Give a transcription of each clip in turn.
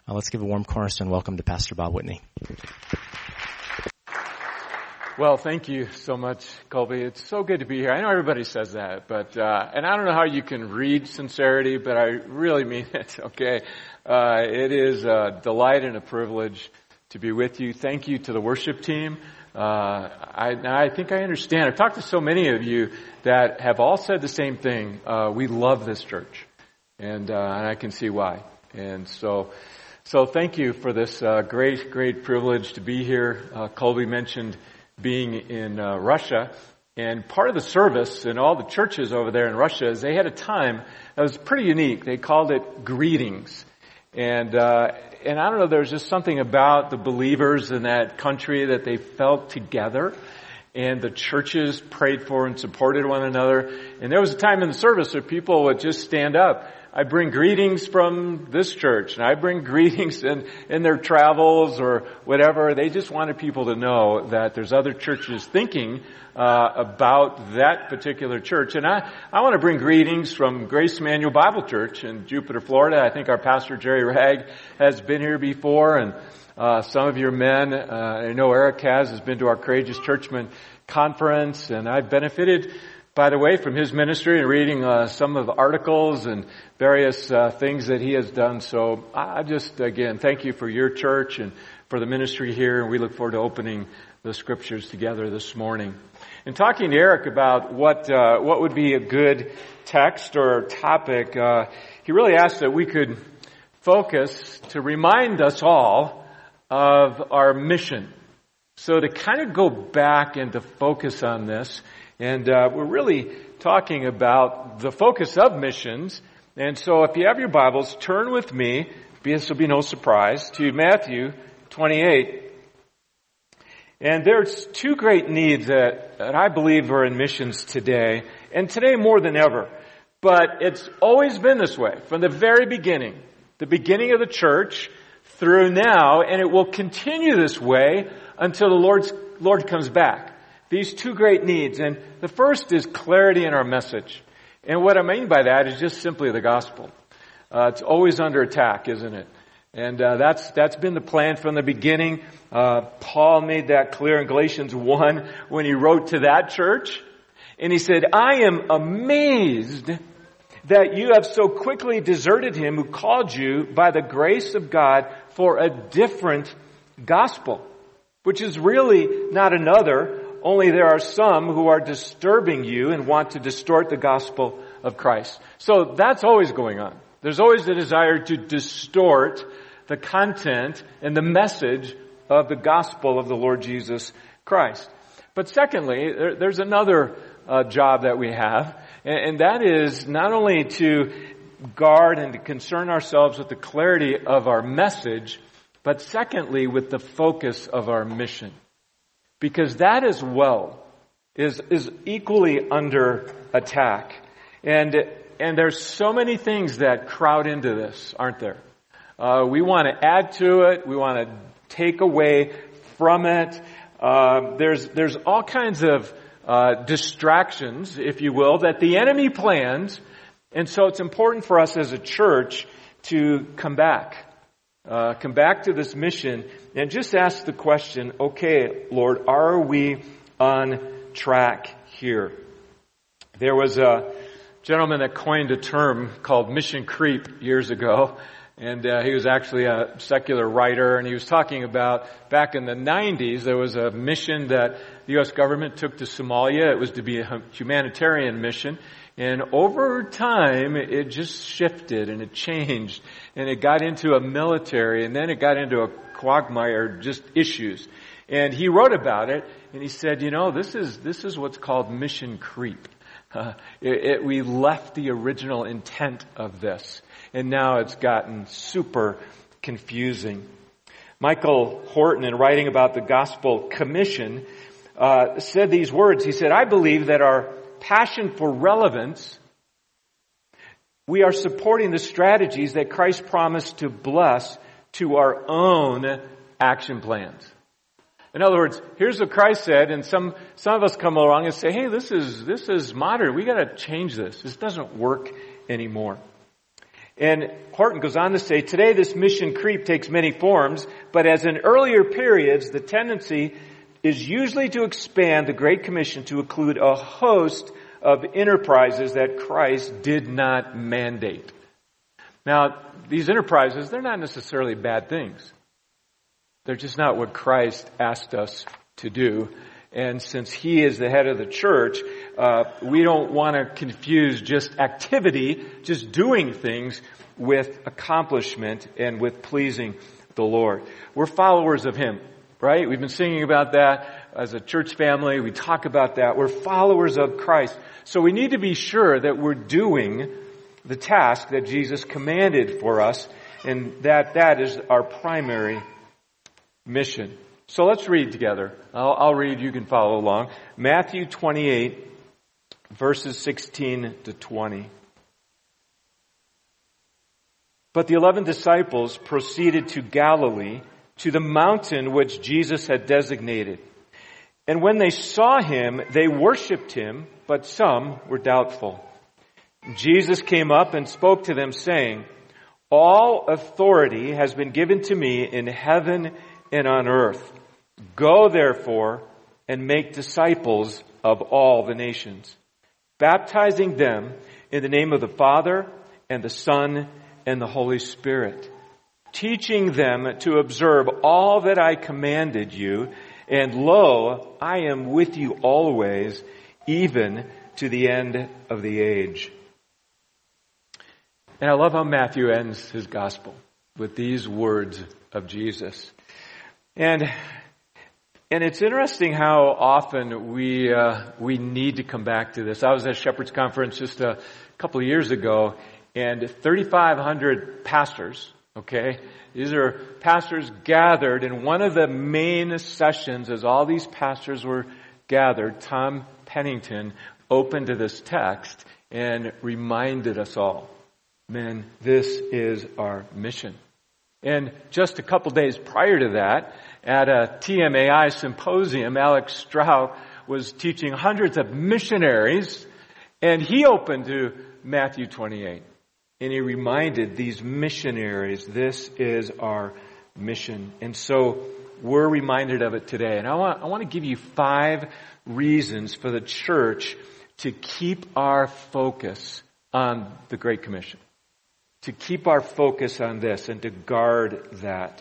Let's give a warm Cornerstone welcome to Pastor Bob Whitney. Well, thank you so much, Colby. It's so good to be here. I know everybody says that, but and I don't know how you can read sincerity, but I really mean it, okay? It is a delight and a privilege to be with you. Thank you to the worship team. I think I understand. I've talked to so many of you that have all said the same thing. We love this church, and I can see why. And so thank you for this great privilege to be here. Colby mentioned being in Russia, and part of the service in all the churches over there in Russia is they had a time that was pretty unique. They called it greetings, and I don't know, there's just something about the believers in that country that they felt together, and the churches prayed for and supported one another. And there was a time in the service where people would just stand up. I bring greetings from this church, and I bring greetings in their travels or whatever. They just wanted people to know that there's other churches thinking about that particular church. And I want to bring greetings from Grace Emmanuel Bible Church in Jupiter, Florida. I think our pastor, Jerry Ragg, has been here before, and some of your men, I know Eric has been to our Courageous Churchmen conference, and I've benefited, by the way, from his ministry and reading some of the articles and various things that he has done. So I just, again, thank you for your church and for the ministry here, and we look forward to opening the scriptures together this morning. And talking to Eric about what would be a good text or topic, he really asked that we could focus to remind us all of our mission. So to kind of go back and to focus on this, and we're really talking about the focus of missions. And so if you have your Bibles, turn with me, this will be no surprise, to Matthew 28. And there's two great needs that I believe are in missions today, and today more than ever. But it's always been this way from the very beginning, the beginning of the church through now, and it will continue this way until the Lord comes back. These two great needs. And the first is clarity in our message. And what I mean by that is just simply the gospel. It's always under attack, isn't it? And that's been the plan from the beginning. Paul made that clear in Galatians 1 when he wrote to that church. And he said, I am amazed that you have so quickly deserted him who called you by the grace of God for a different gospel, which is really not another. Only there are some who are disturbing you and want to distort the gospel of Christ. So that's always going on. There's always the desire to distort the content and the message of the gospel of the Lord Jesus Christ. But secondly, there's another job that we have, and that is not only to guard and to concern ourselves with the clarity of our message, but secondly, with the focus of our mission. Because that as well is equally under attack. And there's so many things that crowd into this, aren't there? We want to add to it. We want to take away from it. There's all kinds of distractions, if you will, that the enemy plans. And so it's important for us as a church to come back to this mission and just ask the question, okay, Lord, are we on track here? There was a gentleman that coined a term called mission creep years ago, and he was actually a secular writer, and he was talking about back in the 90s, there was a mission that the U.S. government took to Somalia. It was to be a humanitarian mission. And over time, it just shifted and it changed. And it got into a military, and then it got into a quagmire, just issues. And he wrote about it, and he said, this is what's called mission creep. We left the original intent of this, and now it's gotten super confusing. Michael Horton, in writing about the Gospel Commission, said these words. He said, I believe that our passion for relevance, we are supporting the strategies that Christ promised to bless to our own action plans. In other words, here's what Christ said, and some of us come along and say, hey, this is modern. We got to change this. This doesn't work anymore. And Horton goes on to say, today this mission creep takes many forms, but as in earlier periods, the tendency is usually to expand the Great Commission to include a host of enterprises that Christ did not mandate. Now, these enterprises, they're not necessarily bad things. They're just not what Christ asked us to do. And since He is the head of the church, we don't want to confuse just activity, just doing things, with accomplishment and with pleasing the Lord. We're followers of Him, right? We've been singing about that as a church family. We talk about that. We're followers of Christ. So we need to be sure that we're doing the task that Jesus commanded for us, and that is our primary mission. So let's read together. I'll read, you can follow along. Matthew 28, verses 16 to 20. But the 11 disciples proceeded to Galilee, to the mountain which Jesus had designated. And when they saw Him, they worshipped Him, but some were doubtful. Jesus came up and spoke to them, saying, all authority has been given to me in heaven and on earth. Go therefore and make disciples of all the nations, baptizing them in the name of the Father and the Son and the Holy Spirit, teaching them to observe all that I commanded you, and lo, I am with you always, even to the end of the age. And I love how Matthew ends his gospel with these words of Jesus. And it's interesting how often we need to come back to this. I was at Shepherd's Conference just a couple of years ago, and 3,500 pastors, okay? These are pastors gathered, and one of the main sessions as all these pastors were gathered, Tom Pennington opened to this text and reminded us all, men, this is our mission. And just a couple days prior to that, at a TMAI symposium, Alex Strauch was teaching hundreds of missionaries, and he opened to Matthew 28. And he reminded these missionaries, this is our mission. And so we're reminded of it today. And I want to give you 5 reasons for the church to keep our focus on the Great Commission. To keep our focus on this and to guard that.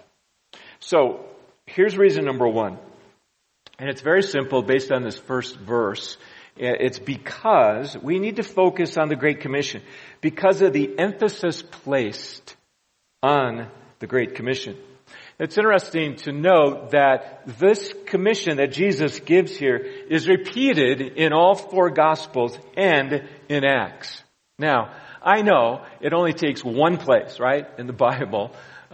So, here's reason number 1. And it's very simple based on this first verse. It's because we need to focus on the Great Commission. Because of the emphasis placed on the Great Commission. It's interesting to note that this commission that Jesus gives here is repeated in all 4 Gospels and in Acts. Now, I know it only takes one place, right, in the Bible,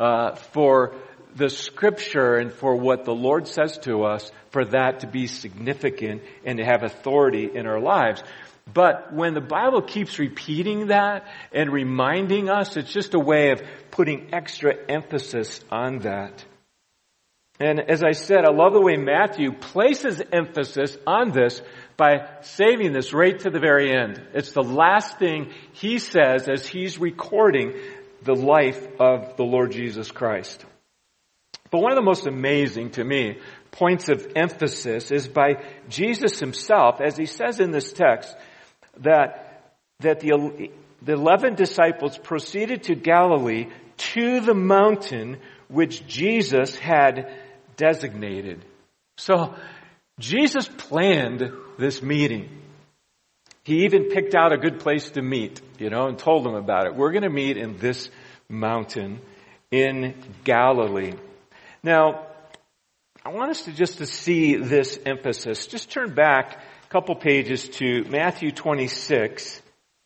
for the Scripture and for what the Lord says to us, for that to be significant and to have authority in our lives. But when the Bible keeps repeating that and reminding us, it's just a way of putting extra emphasis on that. And as I said, I love the way Matthew places emphasis on this by saving this right to the very end. It's the last thing he says as he's recording the life of the Lord Jesus Christ. But one of the most amazing to me points of emphasis is by Jesus himself, as he says in this text, that the 11 disciples proceeded to Galilee to the mountain which Jesus had designated. So Jesus planned this meeting. He even picked out a good place to meet, and told them about it. We're going to meet in this mountain in Galilee. Now, I want us to see this emphasis. Just turn back a couple pages to Matthew 26.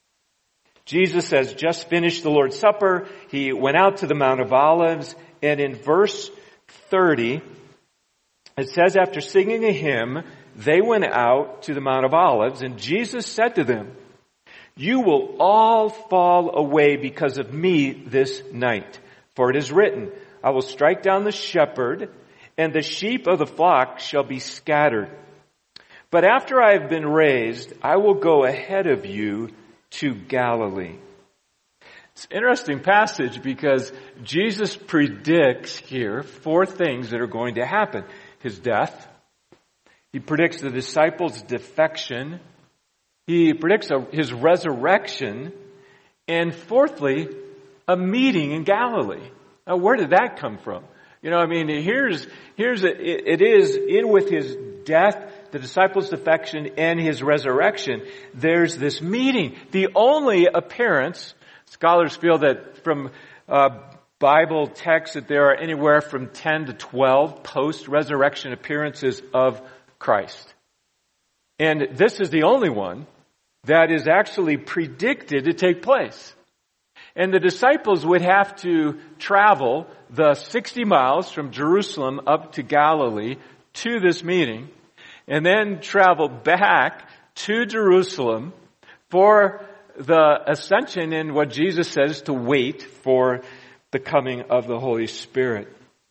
Jesus has just finished the Lord's Supper. He went out to the Mount of Olives. And in verse 30, it says, after singing a hymn, they went out to the Mount of Olives. And Jesus said to them, you will all fall away because of me this night. For it is written, I will strike down the shepherd, and the sheep of the flock shall be scattered. But after I have been raised, I will go ahead of you to Galilee. It's an interesting passage because Jesus predicts here 4 things that are going to happen. His death. He predicts the disciples' defection. He predicts his resurrection. And fourthly, a meeting in Galilee. Now, where did that come from? It is in with his death, the disciples' defection, and his resurrection. There's this meeting. The only appearance, scholars feel that from Bible texts that there are anywhere from 10 to 12 post-resurrection appearances of Christ. And this is the only one that is actually predicted to take place. And the disciples would have to travel the 60 miles from Jerusalem up to Galilee to this meeting, and then travel back to Jerusalem for the ascension and what Jesus says to wait for the coming of the Holy Spirit.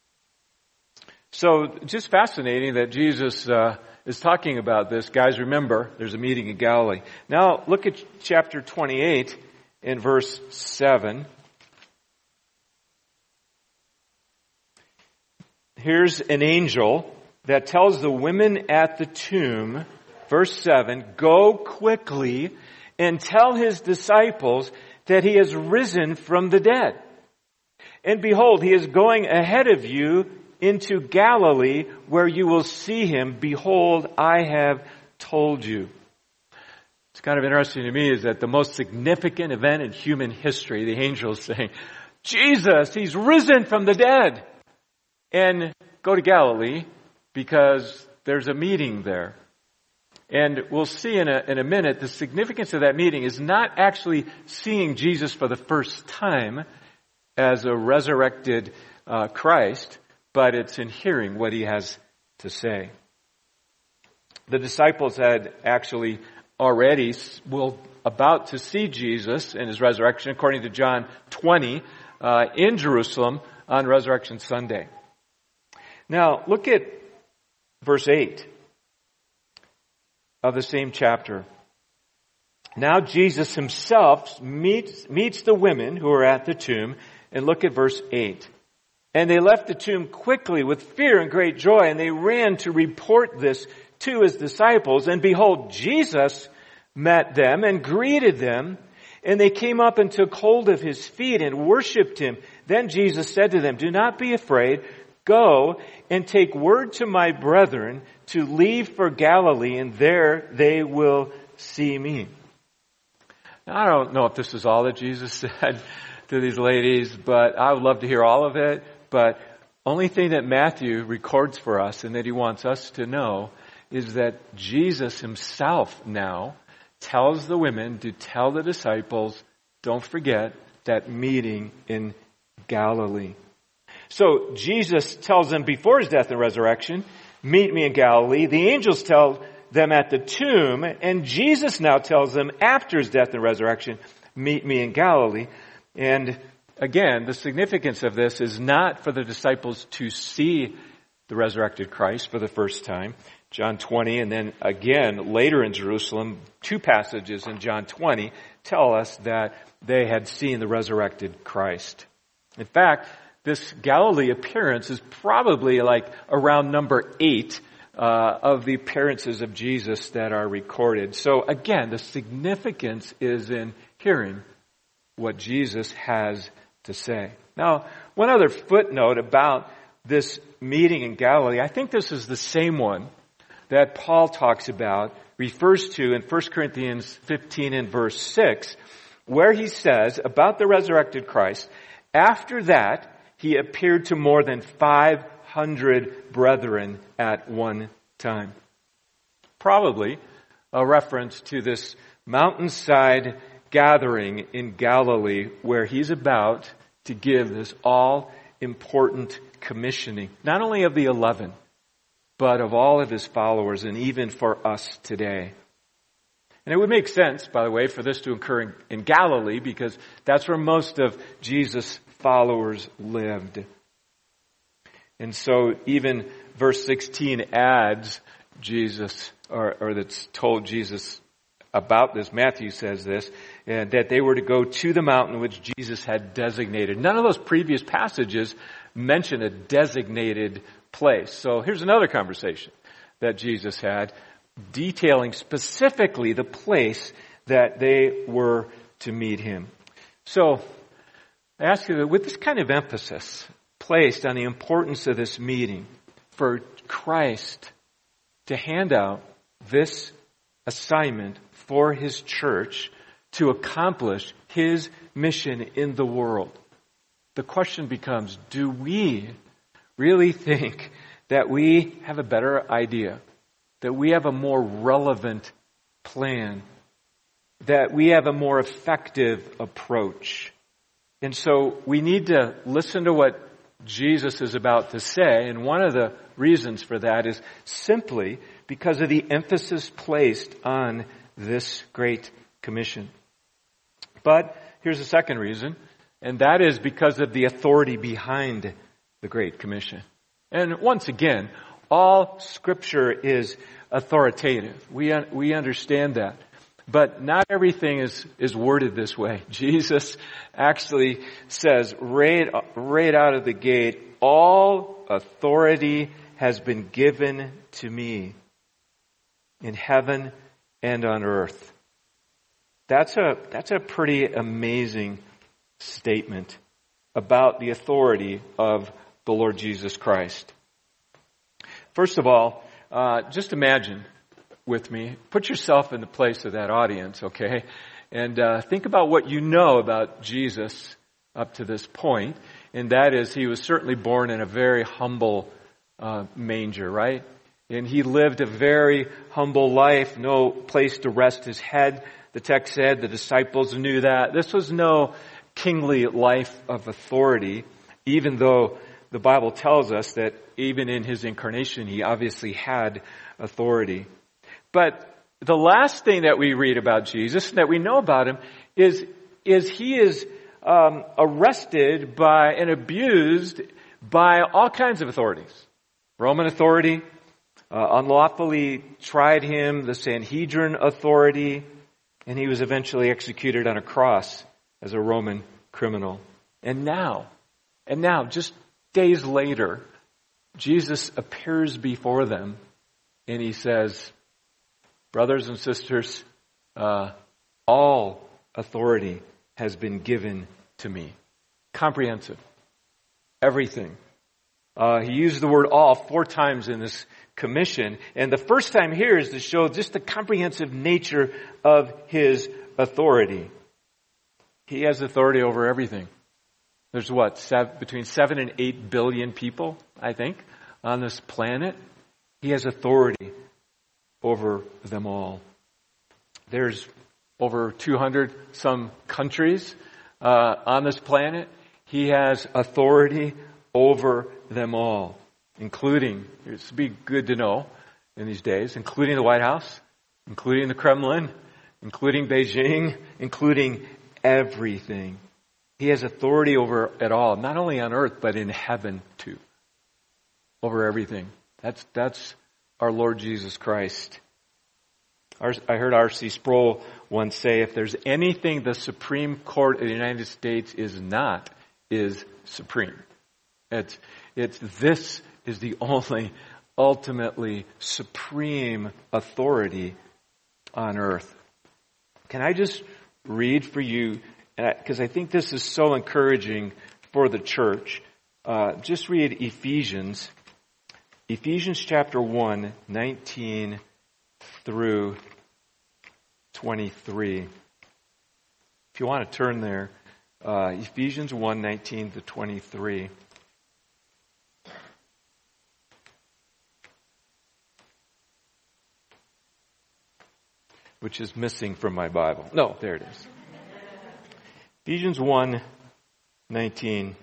So just fascinating that Jesus is talking about this. Guys, remember, there's a meeting in Galilee. Now look at chapter 28 in verse 7. Here's an angel that tells the women at the tomb, verse 7, "Go quickly and tell his disciples that he has risen from the dead. And behold, he is going ahead of you into Galilee, where you will see him. Behold, I have told you." It's kind of interesting to me is that the most significant event in human history, the angel is saying, Jesus, he's risen from the dead. And go to Galilee because there's a meeting there. And we'll see in a minute, the significance of that meeting is not actually seeing Jesus for the first time as a resurrected Christ, but it's in hearing what he has to say. The disciples had actually already about to see Jesus in his resurrection, according to John 20, in Jerusalem on Resurrection Sunday. Now, look at verse 8 of the same chapter. Now Jesus himself meets the women who are at the tomb, and look at verse 8. "And they left the tomb quickly with fear and great joy, and they ran to report this to his disciples. And behold, Jesus met them and greeted them. And they came up and took hold of his feet and worshipped him. Then Jesus said to them, 'Do not be afraid. Go and take word to my brethren to leave for Galilee, and there they will see me.'" Now, I don't know if this is all that Jesus said to these ladies, but I would love to hear all of it. But only thing that Matthew records for us and that he wants us to know is that Jesus himself now tells the women to tell the disciples, don't forget that meeting in Galilee. So Jesus tells them before his death and resurrection, "Meet me in Galilee." The angels tell them at the tomb, and Jesus now tells them after his death and resurrection, "Meet me in Galilee." And again, the significance of this is not for the disciples to see the resurrected Christ for the first time. John 20, and then again later in Jerusalem, 2 passages in John 20 tell us that they had seen the resurrected Christ. In fact, this Galilee appearance is probably like around number 8 of the appearances of Jesus that are recorded. So again, the significance is in hearing what Jesus has to say. Now, one other footnote about this meeting in Galilee, I think this is the same one that Paul talks about, refers to in 1 Corinthians 15 and verse 6, where he says about the resurrected Christ, "After that, he appeared to more than 500 brethren at one time." Probably a reference to this mountainside gathering in Galilee where he's about to give this all-important commissioning, not only of the 11, but of all of his followers and even for us today. And it would make sense, by the way, for this to occur in Galilee because that's where most of Jesus' followers lived. And so even verse 16 adds Jesus, or that's told Jesus about this. Matthew says this, that they were to go to the mountain which Jesus had designated. None of those previous passages mention a designated place. So here's another conversation that Jesus had, detailing specifically the place that they were to meet him. So I ask you that with this kind of emphasis placed on the importance of this meeting, for Christ to hand out this assignment for his church to accomplish his mission in the world, the question becomes, do we really think that we have a better idea, that we have a more relevant plan, that we have a more effective approach? And so we need to listen to what Jesus is about to say, and one of the reasons for that is simply because of the emphasis placed on this Great Commission. But here's the second reason, and that is because of the authority behind the Great Commission. And once again, all Scripture is authoritative. We understand that. But not everything is worded this way. Jesus actually says right out of the gate, all authority has been given to me in heaven and on earth. That's a pretty amazing statement about the authority of the Lord Jesus Christ. First of all, just imagine with me, put yourself in the place of that audience, okay? And think about what you know about Jesus up to this point, and that is he was certainly born in a very humble manger, right? And he lived a very humble life, no place to rest his head. The text said the disciples knew that. This was no kingly life of authority, even though the Bible tells us that even in his incarnation, he obviously had authority. But the last thing that we read about Jesus, that we know about him, is he is arrested by and abused by all kinds of authorities. Roman authority unlawfully tried him, the Sanhedrin authority, and he was eventually executed on a cross as a Roman criminal. And now, just days later, Jesus appears before them and he says, brothers and sisters, all authority has been given to me. Comprehensive. Everything. He used the word all 4 times in this commission. And the first time here is to show just the comprehensive nature of his authority. He has authority over everything. There's between 7 and 8 billion people, I think, on this planet. He has authority over them all. There's over 200 some countries on this planet. He has authority over them all, including, it's be good to know in these days, including the White House, including the Kremlin, including Beijing, including everything. He has authority over it all, not only on earth, but in heaven too. Over everything. That's our Lord Jesus Christ. I heard R.C. Sproul once say, if there's anything the Supreme Court of the United States is not, is supreme. This is the only ultimately supreme authority on earth. Can I just read for you, because I think this is so encouraging for the church. Just read Ephesians chapter 1, 19 through 23. If you want to turn there, Ephesians 1, 19 to 23. Which is missing from my Bible. No, there it is. Ephesians 1, 19.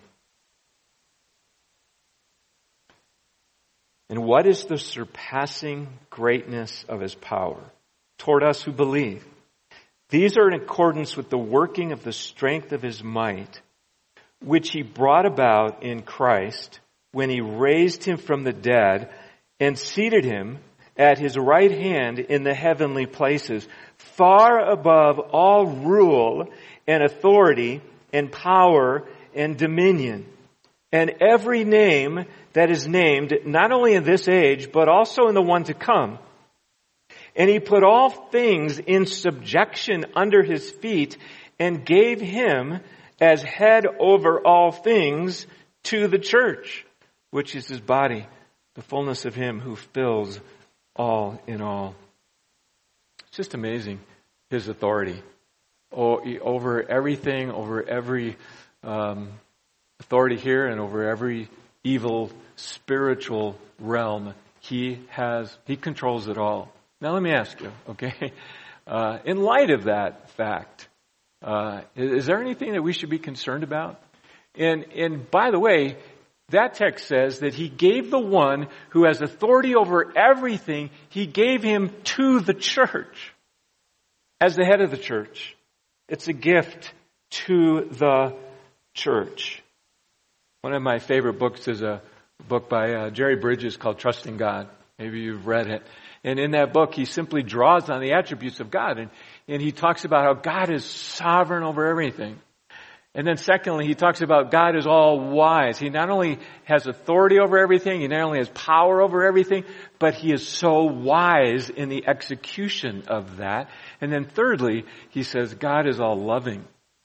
And what is the surpassing greatness of his power toward us who believe? These are in accordance with the working of the strength of his might, which he brought about in Christ when he raised him from the dead and seated him at his right hand in the heavenly places, far above all rule and authority and power and dominion, and every name that is named, not only in this age, but also in the one to come. And he put all things in subjection under his feet and gave him as head over all things to the church, which is his body, the fullness of him who fills all in all. It's just amazing, his authority over everything, over every authority here and over every evil spiritual realm. He controls it all. Now let me ask you, okay, in light of that fact, is there anything that we should be concerned about? And by the way, that text says that he gave the one who has authority over everything, he gave him to the church as the head of the church. It's a gift to the church. One of my favorite books is a book by Jerry Bridges called Trusting God. Maybe you've read it. And in that book, he simply draws on the attributes of God. And he talks about how God is sovereign over everything. And then secondly, he talks about God is all wise. He not only has authority over everything, he not only has power over everything, but he is so wise in the execution of that. And then thirdly, he says God is all loving.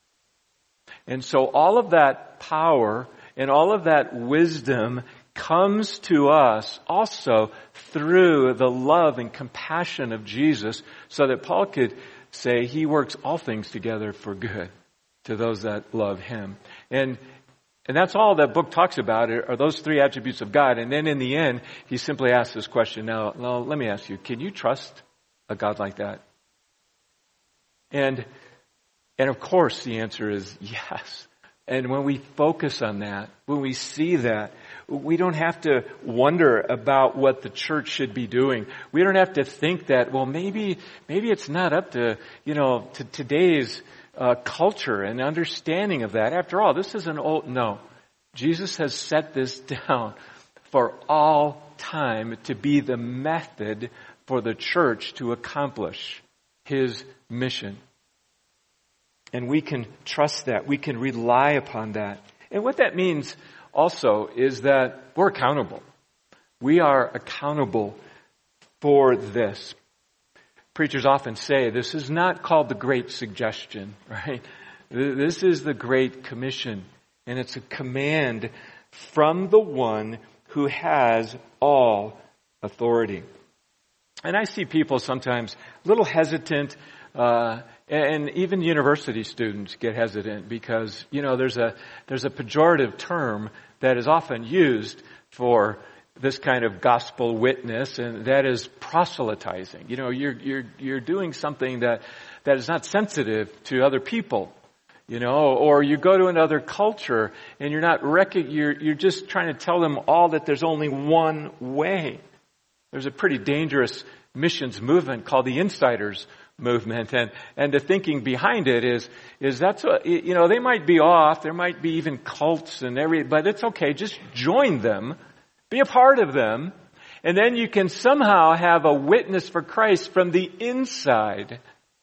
And so all of that power and all of that wisdom comes to us also through the love and compassion of Jesus, so that Paul could say he works all things together for good to those that love him. And that's all that book talks about are those three attributes of God. And then in the end, he simply asks this question. Now, let me ask you, can you trust a God like that? And of course the answer is yes. And when we focus on that, when we see that, we don't have to wonder about what the church should be doing. We don't have to think that, well, maybe it's not up to, to today's culture and understanding of that. After all, this is no. Jesus has set this down for all time to be the method for the church to accomplish his mission. And we can trust that. We can rely upon that. And what that means also is that we're accountable. We are accountable for this. Preachers often say this is not called the Great Suggestion, right? This is the Great Commission. And it's a command from the one who has all authority. And I see people sometimes a little hesitant, and even university students get hesitant because, there's a pejorative term that is often used for this kind of gospel witness, and that is proselytizing. You're doing something that is not sensitive to other people, or you go to another culture and you're just trying to tell them all that there's only one way. There's a pretty dangerous missions movement called the Insiders movement, and the thinking behind it is that's what, they might be off, there might be even cults but it's okay, just join them, be a part of them, and then you can somehow have a witness for Christ from the inside.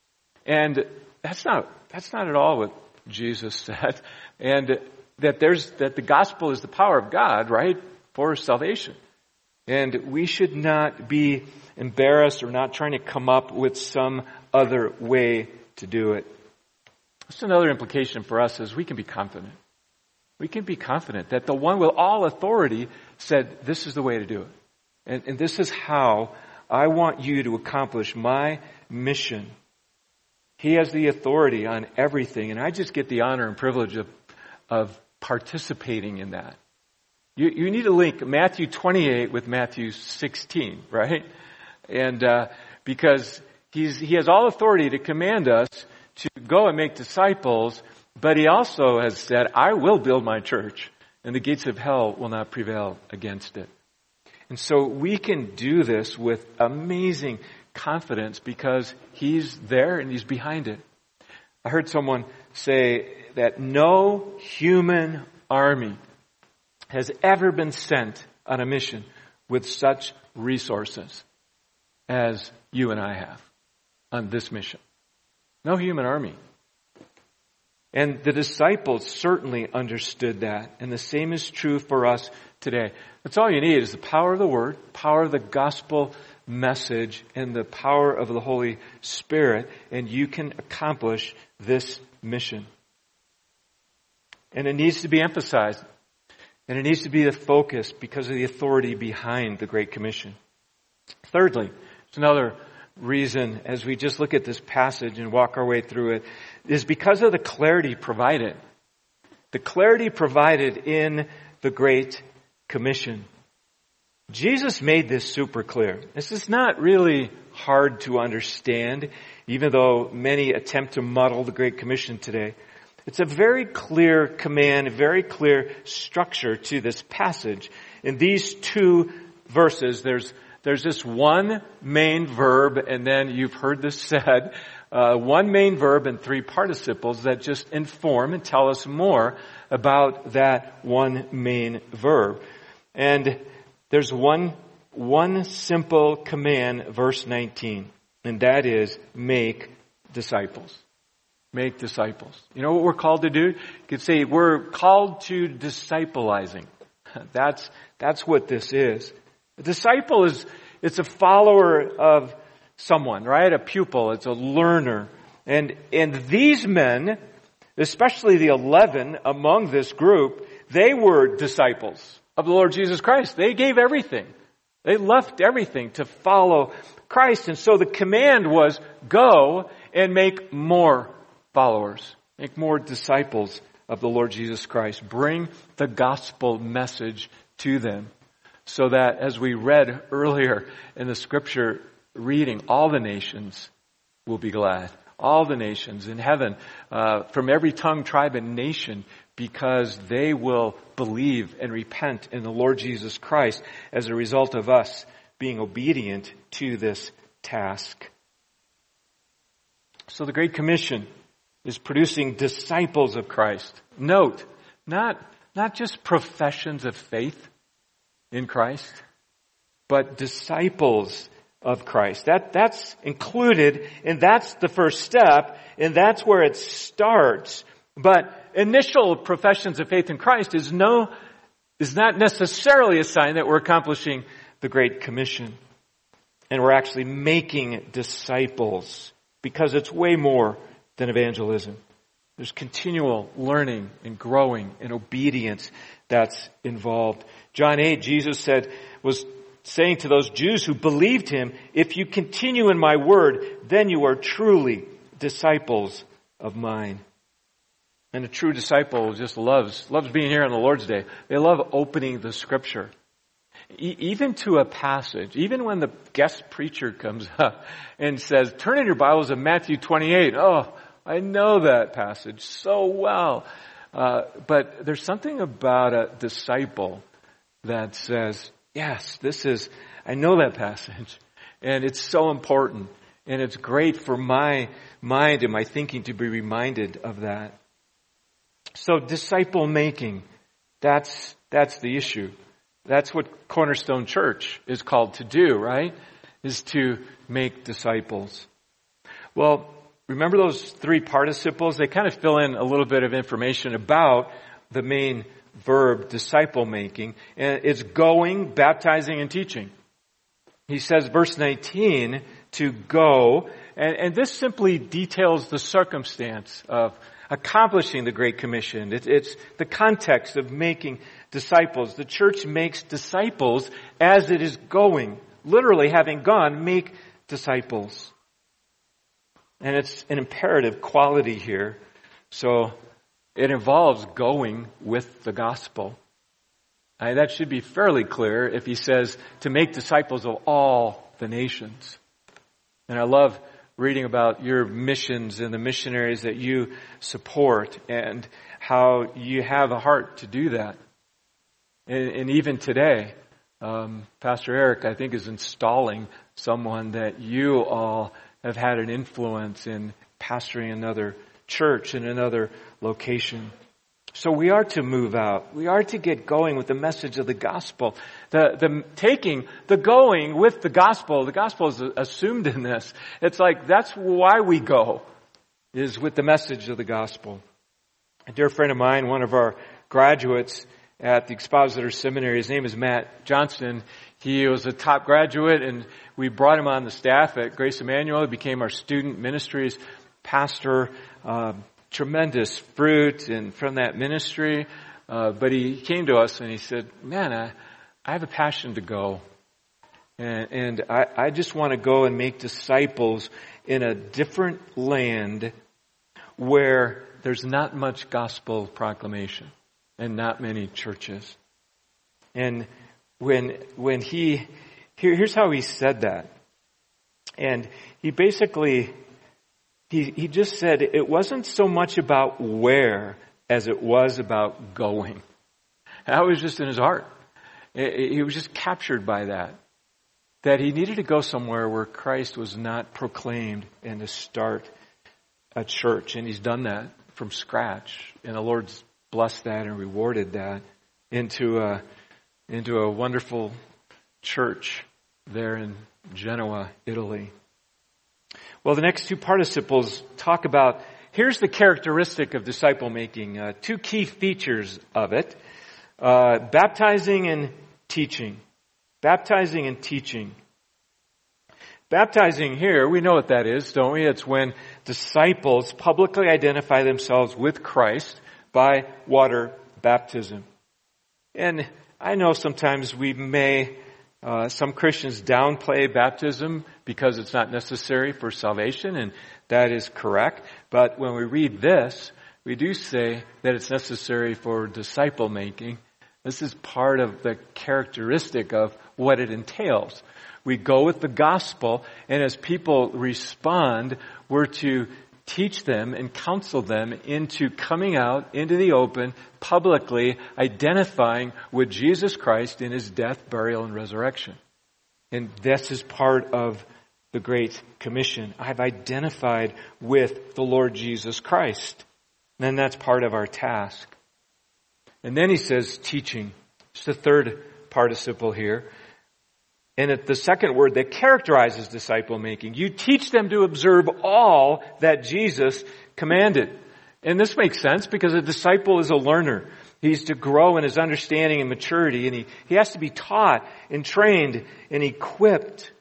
And that's not at all what Jesus said. And that the gospel is the power of God, right, for salvation. And we should not be embarrassed or not trying to come up with some other way to do it. That's another implication for us is we can be confident. We can be confident that the one with all authority said, this is the way to do it. And this is how I want you to accomplish my mission. He has the authority on everything, and I just get the honor and privilege of participating in that. You need to link Matthew 28 with Matthew 16, right? And because he has all authority to command us to go and make disciples, but he also has said, I will build my church, and the gates of hell will not prevail against it. And so we can do this with amazing confidence because he's there and he's behind it. I heard someone say that no human army has ever been sent on a mission with such resources. as you and I have on this mission. No human army. And the disciples certainly understood that. And the same is true for us today. That's all you need is the power of the Word, power of the gospel message, and the power of the Holy Spirit, and you can accomplish this mission. And it needs to be emphasized. And it needs to be the focus because of the authority behind the Great Commission. Thirdly, there's another reason as we just look at this passage and walk our way through it, is because of the clarity provided. The clarity provided in the Great Commission. Jesus made this super clear. This is not really hard to understand, even though many attempt to muddle the Great Commission today. It's a very clear command, a very clear structure to this passage. In these two verses, there's this one main verb, and then you've heard this said, one main verb and three participles that just inform and tell us more about that one main verb. And there's one simple command, verse 19, and that is make disciples. Make disciples. You know what we're called to do? You could say we're called to disciplizing. That's what this is. A disciple it's a follower of someone, right? A pupil. It's a learner. And these men, especially the 11 among this group, they were disciples of the Lord Jesus Christ. They gave everything. They left everything to follow Christ. And so the command was go and make more followers. Make more disciples of the Lord Jesus Christ. Bring the gospel message to them. So that, as we read earlier in the scripture reading, all the nations will be glad. All the nations in heaven, from every tongue, tribe, and nation, because they will believe and repent in the Lord Jesus Christ as a result of us being obedient to this task. So the Great Commission is producing disciples of Christ. Note, not just professions of faith in Christ, but disciples of Christ. That's included, and that's the first step, and that's where it starts. But initial professions of faith in Christ is not necessarily a sign that we're accomplishing the Great Commission. And we're actually making disciples, because it's way more than evangelism. There's continual learning and growing and obedience that's involved. John 8, Jesus was saying to those Jews who believed him, if you continue in my word, then you are truly disciples of mine. And a true disciple just loves being here on the Lord's Day. They love opening the scripture. Even to a passage, even when the guest preacher comes up and says, turn in your Bibles to Matthew 28. Oh, I know that passage so well. But there's something about a disciple that says, yes, I know that passage. And it's so important. And it's great for my mind and my thinking to be reminded of that. So disciple making, that's the issue. That's what Cornerstone Church is called to do, right? Is to make disciples. Well, remember those three participles? They kind of fill in a little bit of information about the main verb, disciple making. And it's going, baptizing, and teaching. He says, verse 19, to go. And this simply details the circumstance of accomplishing the Great Commission. It's the context of making disciples. The church makes disciples as it is going. Literally, having gone, make disciples. And it's an imperative quality here. So it involves going with the gospel. That should be fairly clear if he says to make disciples of all the nations. And I love reading about your missions and the missionaries that you support and how you have a heart to do that. And even today, Pastor Eric, I think, is installing someone that you all have had an influence in pastoring another church in another location. So we are to move out. We are to get going with the message of the gospel. The going with the gospel is assumed in this. It's like, that's why we go, is with the message of the gospel. A dear friend of mine, one of our graduates at the Expositor Seminary, his name is Matt Johnston. He was a top graduate, and we brought him on the staff at Grace Emmanuel. He became our student ministries pastor. Tremendous fruit and from that ministry. But he came to us and he said, man, I have a passion to go. And I just want to go and make disciples in a different land where there's not much gospel proclamation and not many churches. And here's how he said that. And he basically, he just said it wasn't so much about where as it was about going. That was just in his heart. He was just captured by that. That he needed to go somewhere where Christ was not proclaimed and to start a church. And he's done that from scratch. And the Lord's blessed that and rewarded that into a wonderful church there in Genoa, Italy. Well, the next two participles talk about, here's the characteristic of disciple making, two key features of it, baptizing and teaching. Baptizing and teaching. Baptizing here, we know what that is, don't we? It's when disciples publicly identify themselves with Christ by water baptism. And I know sometimes we may, some Christians downplay baptism because it's not necessary for salvation, and that is correct. But when we read this, we do say that it's necessary for disciple making. This is part of the characteristic of what it entails. We go with the gospel, and as people respond, we're to teach them and counsel them into coming out into the open, publicly identifying with Jesus Christ in His death, burial, and resurrection. And this is part of the Great Commission. I've identified with the Lord Jesus Christ. And then that's part of our task. And then he says teaching. It's the third participle here. And it's the second word that characterizes disciple making. You teach them to observe all that Jesus commanded. And this makes sense because a disciple is a learner. He's to grow in his understanding and maturity, and he has to be taught and trained and equipped.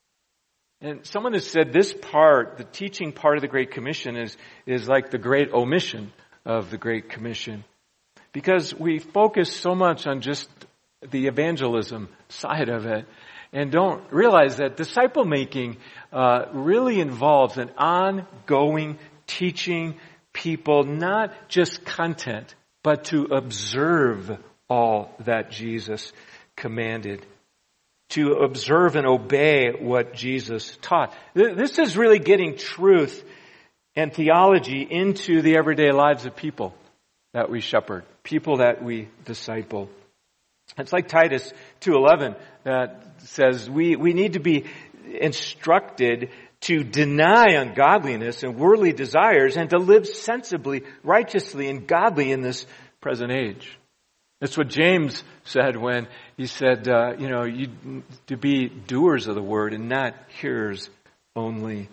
And someone has said this part, the teaching part of the Great Commission is like the great omission of the Great Commission. Because we focus so much on just the evangelism side of it and don't realize that disciple making really involves an ongoing teaching people not just content, but to observe all that Jesus commanded. To observe and obey what Jesus taught. This is really getting truth and theology into the everyday lives of people that we shepherd, people that we disciple. It's like Titus 2:11 that says we need to be instructed to deny ungodliness and worldly desires and to live sensibly, righteously, and godly in this present age. That's what James said when he said, you to be doers of the word and not hearers only.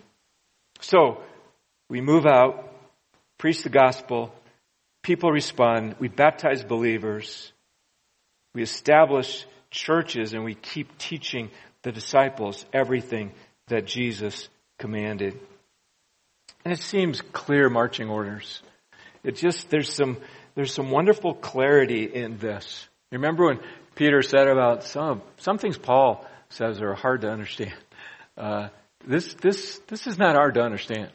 So, we move out, preach the gospel, people respond, we baptize believers, we establish churches, and we keep teaching the disciples everything that Jesus commanded. And it seems clear marching orders. There's some wonderful clarity in this. Remember when Peter said about some things Paul says are hard to understand. This is not hard to understand.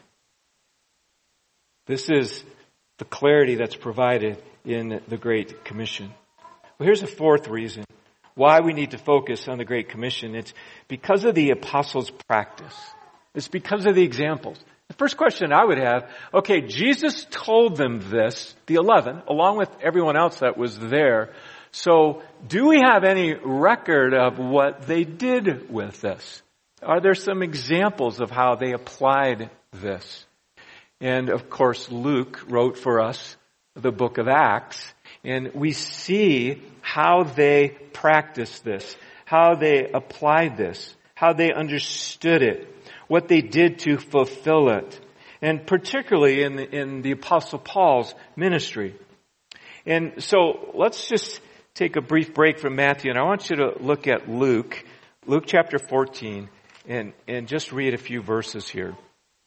This is the clarity that's provided in the Great Commission. Well, here's a fourth reason why we need to focus on the Great Commission. It's because of the apostles' practice. It's because of the examples. The first question I would have, okay, Jesus told them this, the 11, along with everyone else that was there. So do we have any record of what they did with this? Are there some examples of how they applied this? And of course, Luke wrote for us the book of Acts, and we see how they practiced this, how they applied this, how they understood it, what they did to fulfill it, and particularly in the Apostle Paul's ministry. And so let's just take a brief break from Matthew, and I want you to look at Luke chapter 14, and just read a few verses here.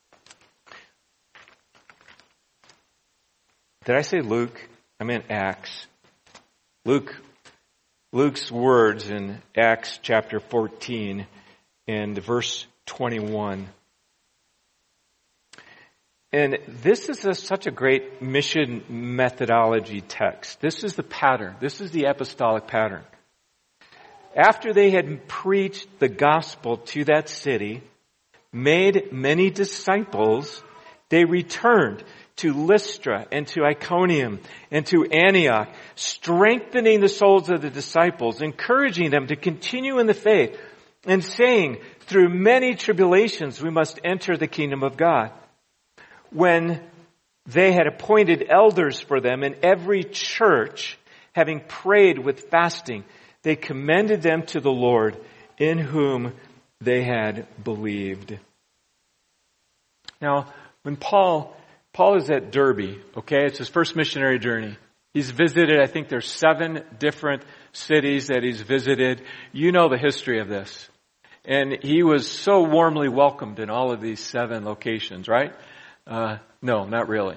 Did I say Luke? I meant Acts. Luke's words in Acts chapter 14 and verse 21. And this is such a great mission methodology text. This is the pattern. This is the apostolic pattern. After they had preached the gospel to that city, made many disciples, they returned to Lystra and to Iconium and to Antioch, strengthening the souls of the disciples, encouraging them to continue in the faith, and saying, through many tribulations we must enter the kingdom of God. When they had appointed elders for them in every church, having prayed with fasting, they commended them to the Lord, in whom they had believed. Now, when Paul is at Derbe, okay? It's his first missionary journey. He's visited, I think there's 7 different cities that he's visited. You know the history of this. And he was so warmly welcomed in all of these 7 locations, right? No, not really.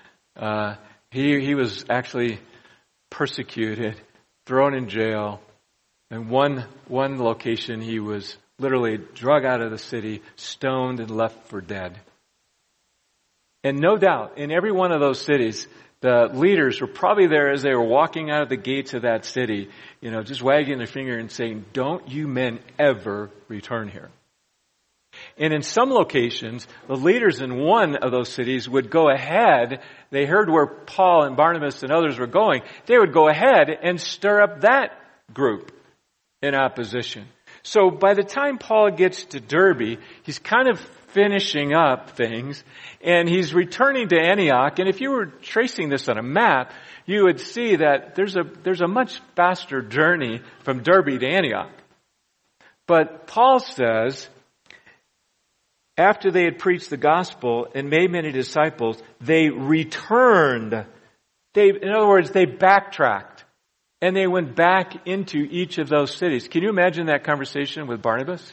He was actually persecuted, thrown in jail. And one location he was literally drug out of the city, stoned, and left for dead. And no doubt, in every one of those cities, the leaders were probably there as they were walking out of the gates of that city, just wagging their finger and saying, "Don't you men ever return here." And in some locations, the leaders in one of those cities would go ahead. They heard where Paul and Barnabas and others were going. They would go ahead and stir up that group in opposition. So by the time Paul gets to Derbe, he's kind of finishing up things, and he's returning to Antioch. And if you were tracing this on a map, you would see that there's a much faster journey from Derbe to Antioch. But Paul says, after they had preached the gospel and made many disciples, they returned. In other words, they backtracked. And they went back into each of those cities. Can you imagine that conversation with Barnabas?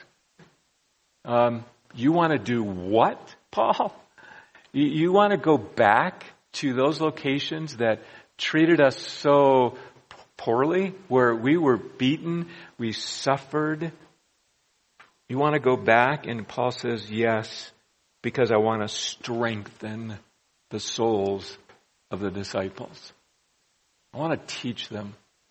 You want to do what, Paul? You want to go back to those locations that treated us so poorly, where we were beaten, we suffered? You want to go back? And Paul says, yes, because I want to strengthen the souls of the disciples. I want to teach them.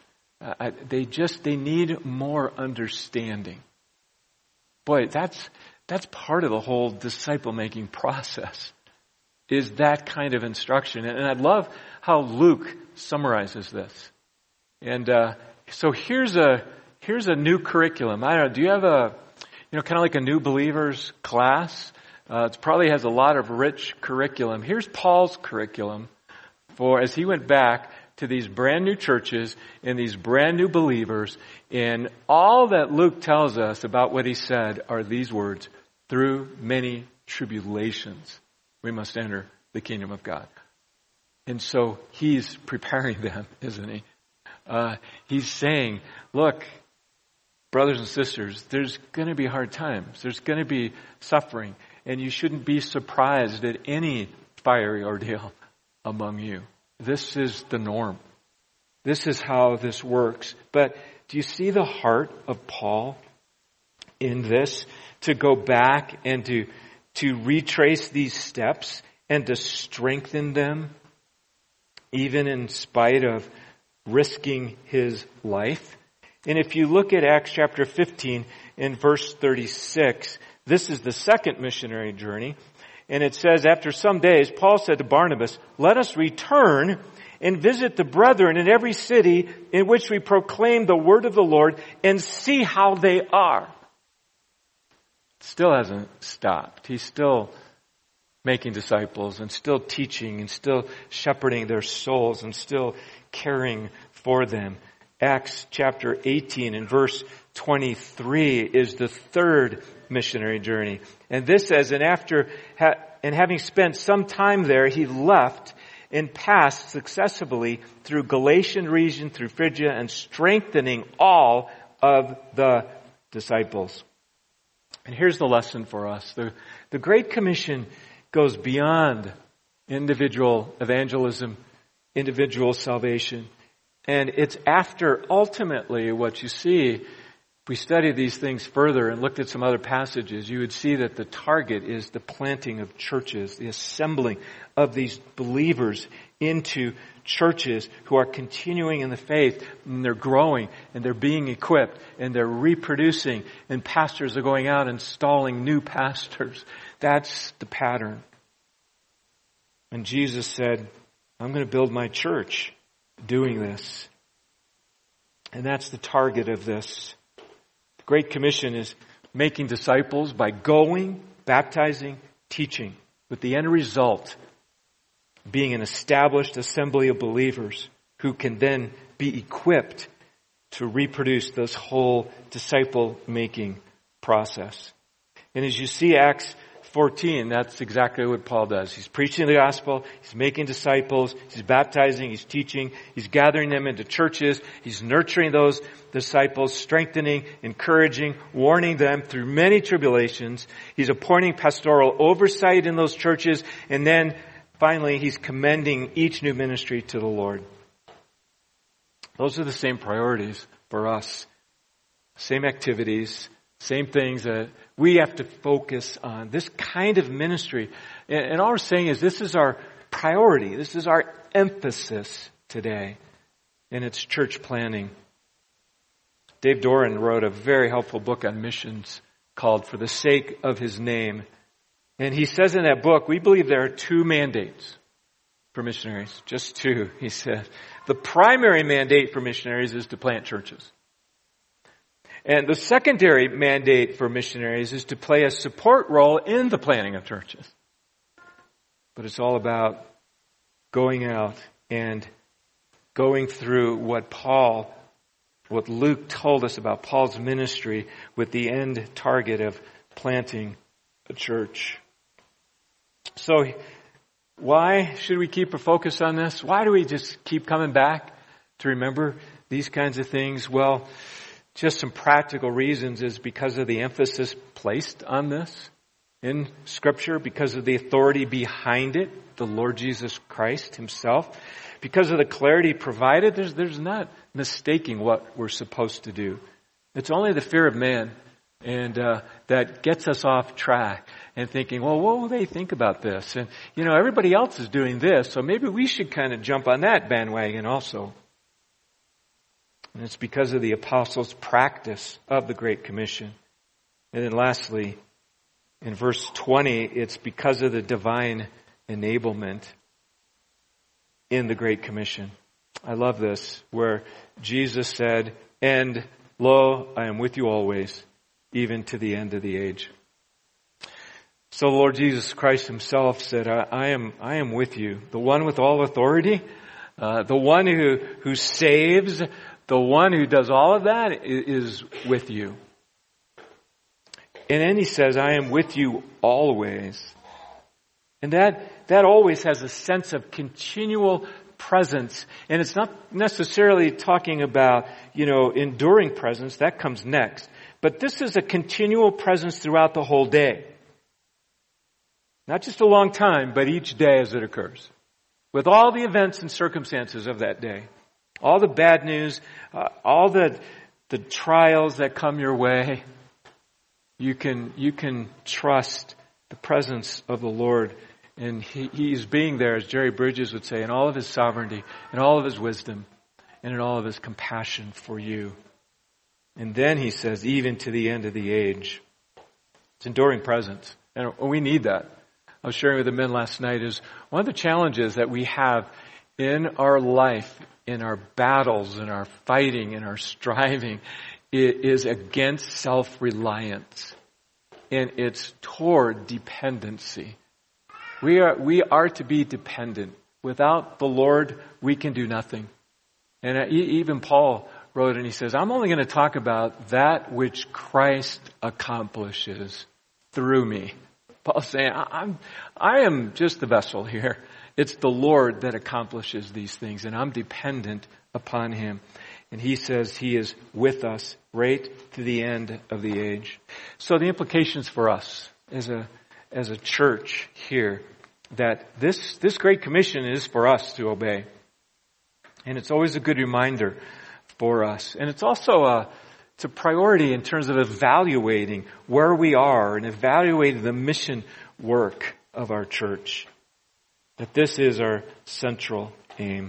They need more understanding. Boy, that's part of the whole disciple-making process, is that kind of instruction. And I love how Luke summarizes this. And so here's a new curriculum. I don't know, do you have kind of like a new believers class? It probably has a lot of rich curriculum. Here's Paul's curriculum as he went back to these brand new churches and these brand new believers. And all that Luke tells us about what he said are these words: through many tribulations, we must enter the kingdom of God. And so he's preparing them, isn't he? He's saying, look, brothers and sisters, there's going to be hard times. There's going to be suffering. And you shouldn't be surprised at any fiery ordeal among you. This is the norm. This is how this works. But do you see the heart of Paul in this? To go back and to retrace these steps and to strengthen them, even in spite of risking his life. And if you look at Acts chapter 15 in verse 36, this is the second missionary journey. And it says, after some days, Paul said to Barnabas, "Let us return and visit the brethren in every city in which we proclaim the word of the Lord and see how they are." Still hasn't stopped. He's still making disciples and still teaching and still shepherding their souls and still caring for them. Acts chapter 18 and verse 23 is the third missionary journey. And this says, and having spent some time there, he left and passed successfully through Galatian region, through Phrygia, and strengthening all of the disciples. And here's the lesson for us. The Great Commission goes beyond individual evangelism, individual salvation. And it's after ultimately what you see, if we study these things further and looked at some other passages, you would see that the target is the planting of churches, the assembling of these believers into churches who are continuing in the faith, and they're growing, and they're being equipped, and they're reproducing, and pastors are going out installing new pastors. That's the pattern. And Jesus said, I'm going to build my church doing this. And that's the target of this. The Great Commission is making disciples by going, baptizing, teaching, with the end result being an established assembly of believers who can then be equipped to reproduce this whole disciple-making process. And as you see Acts 14, that's exactly what Paul does. He's preaching the gospel, he's making disciples, he's baptizing, he's teaching, he's gathering them into churches, he's nurturing those disciples, strengthening, encouraging, warning them through many tribulations. He's appointing pastoral oversight in those churches, and then finally he's commending each new ministry to the Lord. Those are the same priorities for us, same activities, same things that we have to focus on. This kind of ministry. And all we're saying is this is our priority. This is our emphasis today. And it's church planning. Dave Doran wrote a very helpful book on missions called For the Sake of His Name. And he says in that book, we believe there are two mandates for missionaries. Just two, he said. The primary mandate for missionaries is to plant churches. And the secondary mandate for missionaries is to play a support role in the planting of churches. But it's all about going out and going through what Luke told us about Paul's ministry with the end target of planting a church. So why should we keep a focus on this? Why do we just keep coming back to remember these kinds of things? Well, just some practical reasons is because of the emphasis placed on this in Scripture, because of the authority behind it, the Lord Jesus Christ Himself, because of the clarity provided. There's not mistaking what we're supposed to do. It's only the fear of man, and that gets us off track and thinking, well, what will they think about this? And everybody else is doing this, so maybe we should kind of jump on that bandwagon also. And it's because of the apostles' practice of the Great Commission. And then lastly, in verse 20, it's because of the divine enablement in the Great Commission. I love this, where Jesus said, and lo, I am with you always, even to the end of the age. So the Lord Jesus Christ Himself said, I am with you, the one with all authority, the one who saves, the one who does all of that is with you. And then He says, I am with you always. And that always has a sense of continual presence. And it's not necessarily talking about, enduring presence. That comes next. But this is a continual presence throughout the whole day. Not just a long time, but each day as it occurs. With all the events and circumstances of that day. All the bad news, all the trials that come your way, you can trust the presence of the Lord. And He's being there, as Jerry Bridges would say, in all of His sovereignty, in all of His wisdom, and in all of His compassion for you. And then He says, even to the end of the age. It's enduring presence. And we need that. I was sharing with the men last night is one of the challenges that we have in our life, in our battles, in our fighting, in our striving, it is against self-reliance. And it's toward dependency. We are to be dependent. Without the Lord, we can do nothing. And even Paul wrote, and he says, I'm only going to talk about that which Christ accomplishes through me. Paul's saying, I am just the vessel here. It's the Lord that accomplishes these things, and I'm dependent upon Him. And He says He is with us right to the end of the age. So the implications for us as a church here, that this Great Commission is for us to obey. And it's always a good reminder for us. And it's also it's a priority in terms of evaluating where we are and evaluating the mission work of our church. That this is our central aim.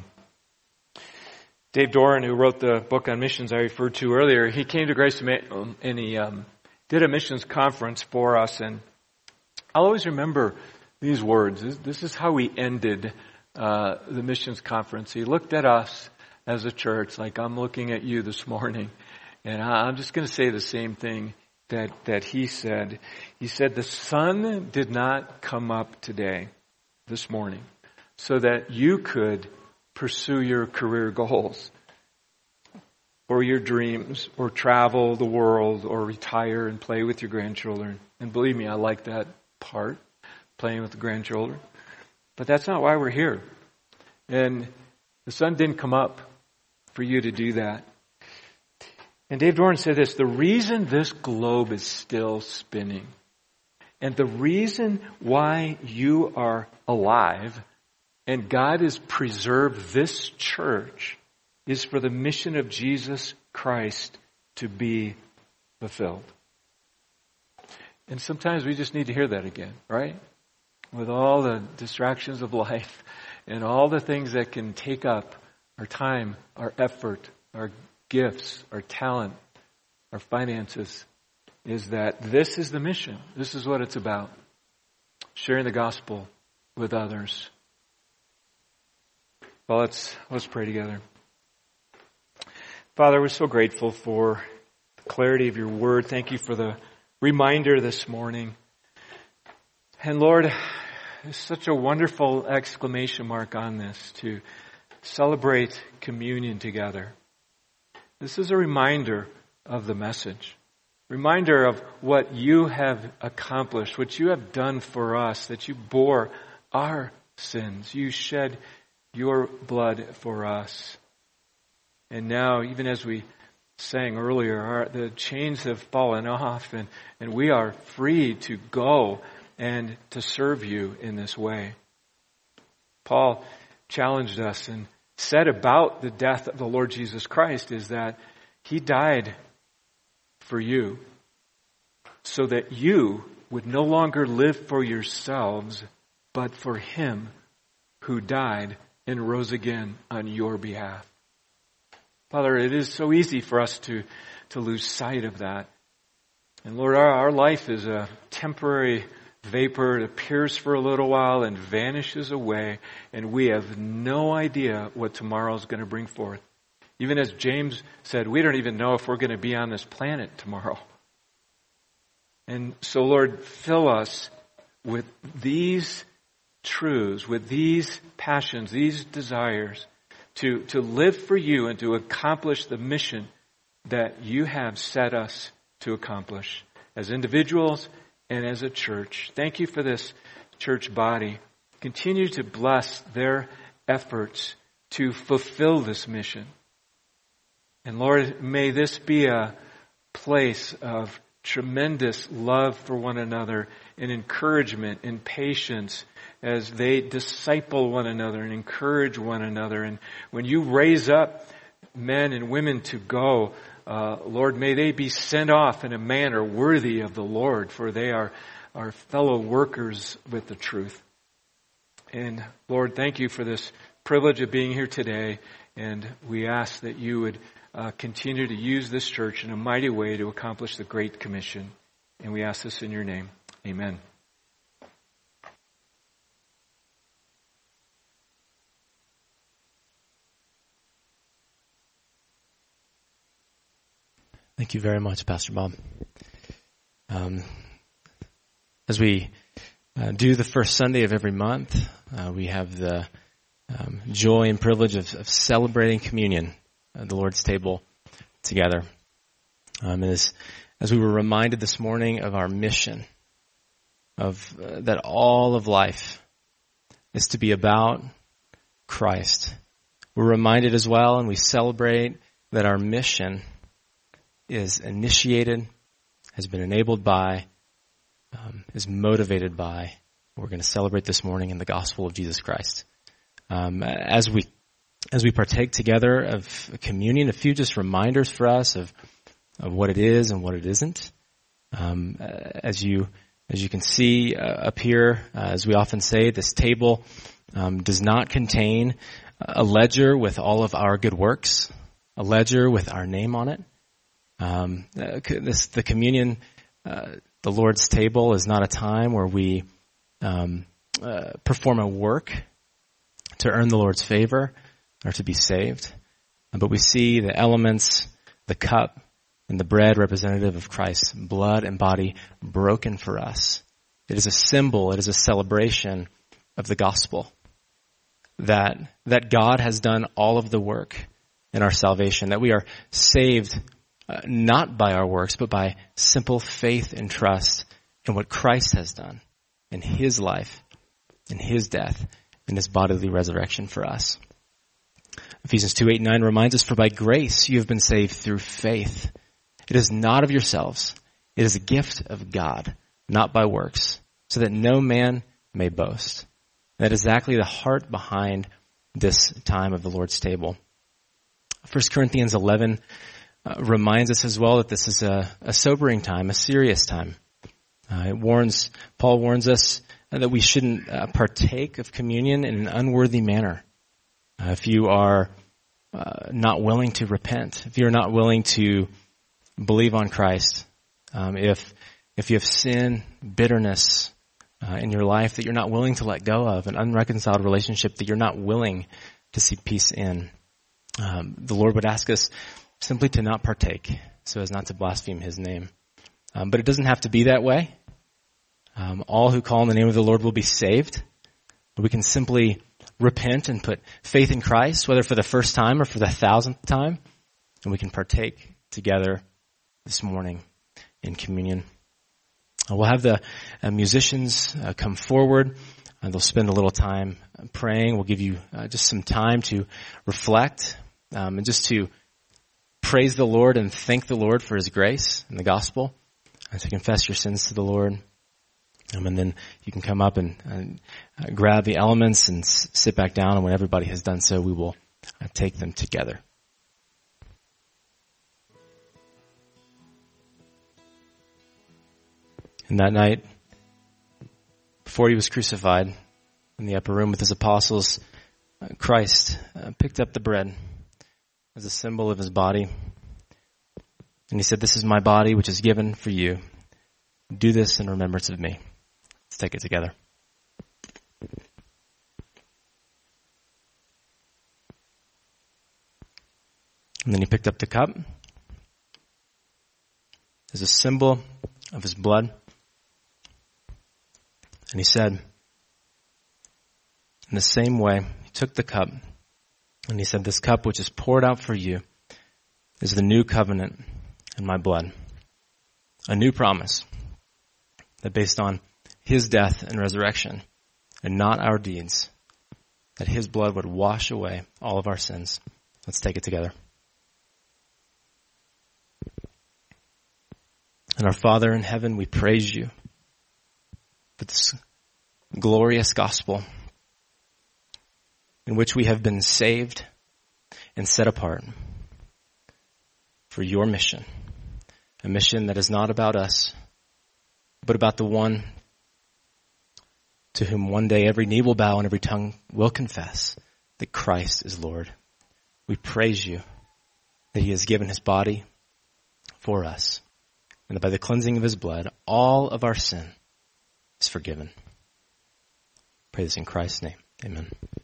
Dave Doran, who wrote the book on missions I referred to earlier, he came to Grace and he did a missions conference for us. And I'll always remember these words. This is how he ended the missions conference. He looked at us as a church like I'm looking at you this morning. And I'm just going to say the same thing that he said. He said, the sun did not come up this morning, so that you could pursue your career goals or your dreams or travel the world or retire and play with your grandchildren. And believe me, I like that part, playing with the grandchildren. But that's not why we're here. And the sun didn't come up for you to do that. And Dave Doran said this, the reason this globe is still spinning and the reason why you are alive and God has preserved this church is for the mission of Jesus Christ to be fulfilled. And sometimes we just need to hear that again, right? With all the distractions of life and all the things that can take up our time, our effort, our gifts, our talent, our finances, is that this is the mission. This is what it's about. Sharing the gospel with others. Well, let's pray together. Father, we're so grateful for the clarity of your word. Thank you for the reminder this morning. And Lord, there's such a wonderful exclamation mark on this to celebrate communion together. This is a reminder of the message. Reminder of what you have accomplished, what you have done for us, that you bore our sins. You shed your blood for us. And now, even as we sang earlier, the chains have fallen off and we are free to go and to serve you in this way. Paul challenged us and said about the death of the Lord Jesus Christ is that He died for you so that you would no longer live for yourselves, but for Him who died and rose again on your behalf. Father, it is so easy for us to lose sight of that. And Lord, our life is a temporary vapor. It appears for a little while and vanishes away, and we have no idea what tomorrow is going to bring forth. Even as James said, we don't even know if we're going to be on this planet tomorrow. And so, Lord, fill us with these truths, with these passions, these desires to live for you and to accomplish the mission that you have set us to accomplish as individuals and as a church. Thank you for this church body. Continue to bless their efforts to fulfill this mission. And Lord, may this be a place of tremendous love for one another and encouragement and patience as they disciple one another and encourage one another. And when you raise up men and women to go, Lord, may they be sent off in a manner worthy of the Lord, for they are our fellow workers with the truth. And Lord, thank you for this privilege of being here today. And we ask that you would continue to use this church in a mighty way to accomplish the Great Commission. And we ask this in your name. Amen. Thank you very much, Pastor Bob. As we due the first Sunday of every month, we have the joy and privilege of celebrating communion at the Lord's table together. As we were reminded this morning of our mission, of that all of life is to be about Christ. We're reminded as well, and we celebrate that our mission is initiated, has been enabled by, is motivated by, we're going to celebrate this morning in the gospel of Jesus Christ. As we partake together of communion, a few just reminders for us of what it is and what it isn't. As you can see up here, as we often say, this table does not contain a ledger with all of our good works, a ledger with our name on it. The communion, the Lord's table, is not a time where we perform a work to earn the Lord's favor or to be saved. But we see the elements, the cup, and the bread representative of Christ's blood and body broken for us. It is a symbol, it is a celebration of the gospel. That God has done all of the work in our salvation, that we are saved not by our works, but by simple faith and trust in what Christ has done in His life, in His death, in His bodily resurrection for us. Ephesians 2:8-9 reminds us, "For by grace you have been saved through faith. It is not of yourselves. It is a gift of God, not by works, so that no man may boast." That is exactly the heart behind this time of the Lord's table. 1 Corinthians 11 reminds us as well that this is a sobering time, a serious time. Paul warns us that we shouldn't partake of communion in an unworthy manner. If you are not willing to repent, if you're not willing to believe on Christ, if you have sin, bitterness in your life that you're not willing to let go of, an unreconciled relationship that you're not willing to see peace in, the Lord would ask us simply to not partake so as not to blaspheme His name. But it doesn't have to be that way. All who call on the name of the Lord will be saved. We can simply repent and put faith in Christ, whether for the first time or for the 1,000th time, and we can partake together this morning in communion. We'll have the musicians come forward, and they'll spend a little time praying. We'll give you just some time to reflect and just to praise the Lord and thank the Lord for His grace and the gospel, and to confess your sins to the Lord. And then you can come up and grab the elements and sit back down, and when everybody has done so, we will take them together. And that night, before He was crucified, in the upper room with His apostles, Christ picked up the bread as a symbol of His body. And He said, "This is my body, which is given for you. Do this in remembrance of me." Let's take it together. And then He picked up the cup as a symbol of His blood. And He said, in the same way, He took the cup and He said, "This cup which is poured out for you is the new covenant in my blood." A new promise that based on His death and resurrection and not our deeds, that His blood would wash away all of our sins. Let's take it together. And our Father in heaven, we praise You for this glorious gospel in which we have been saved and set apart for Your mission, a mission that is not about us, but about the one to whom one day every knee will bow and every tongue will confess that Christ is Lord. We praise You that He has given His body for us, and that by the cleansing of His blood, all of our sin is forgiven. Pray this in Christ's name. Amen.